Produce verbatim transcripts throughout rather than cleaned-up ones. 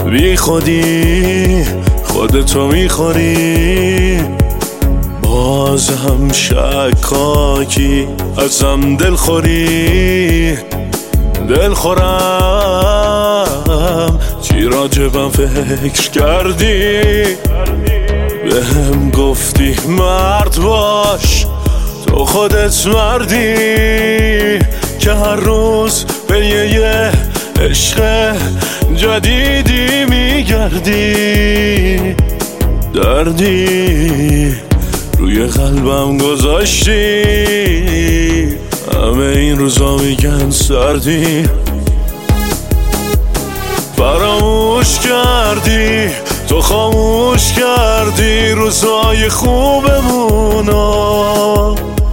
بی خودی خودتو میخوری، باز هم شکاکی ازم دلخوری. دلخورم چی راجبم فکر کردی، بهم گفتی مرد باش، تو خودت مردی که هر روز به یه عشق جدیدی میگردی. دردی روی قلبم گذاشتی، همه این روزا میگن سردی. فراموش کردی، تو خاموش کردی روزای خوبمونو،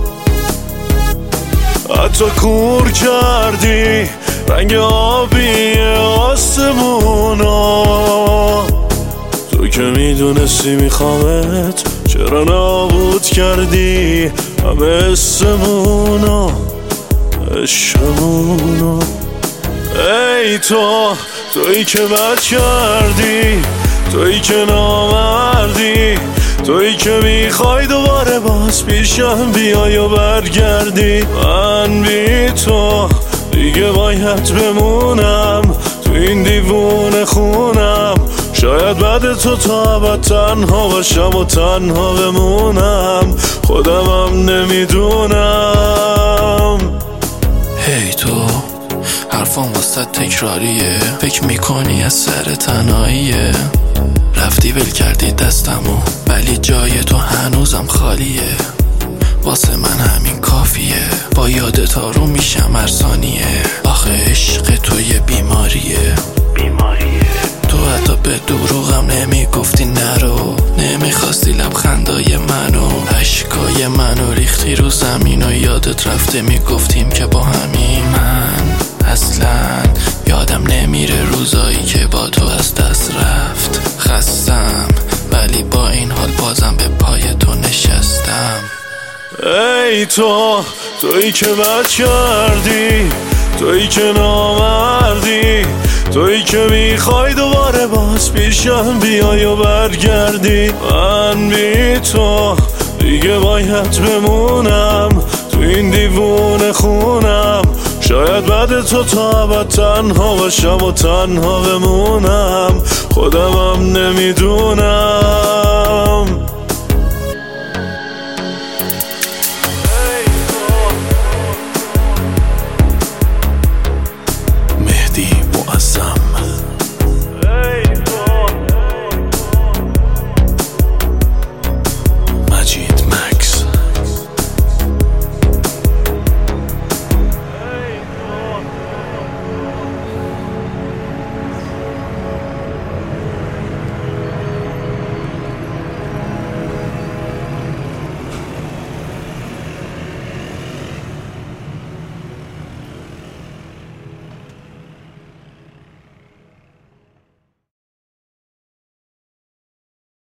حتی کور کردی رنگ آبی آسمونو. تو که میدونستی میخوامت، چرا نابود کردی همه اسمونو عشقمونو. ای تو، تویی که بد کردی، تویی که نامردی، تویی که میخوای دوباره باز پیشم بیای و برگردی. من بی تو دیگه باید بمونم تو این دیوونه خونم، شاید بعد تو تا ابد تنها باشم و تنها بمونم، خودمم نمیدونم. هی تو، حرفام واسه تکراریه، فکر میکنی از سر تنهاییه. رفتی ول کردی دستمو، ولی جای تو هنوزم خالیه. واسه من همین کافیه، با یادت آروم میشم هر ثانیه. آخه عشق تو یه بیماریه، بیماریه. تو حتی به دروغم نمیگفتی نرو، نمیخواستی لبخندای منو، اشکای منو ریختی رو زمین و یادت رفته میگفتیم که با همین. من اصلا یادم نمیره روزایی که با تو از دست رفت. خستم ولی با این حال بازم به پای تو نشستم. ای تو، تویی که بد کردی، تویی که نامردی، تویی که میخوای دوباره باز پیشم بیای و برگردی. من بی تو دیگه باید بمونم تو این دیوونه خونم، شاید بعد تو تا ابد تنها باشم و تنها بمونم، خودمم نمیدونم.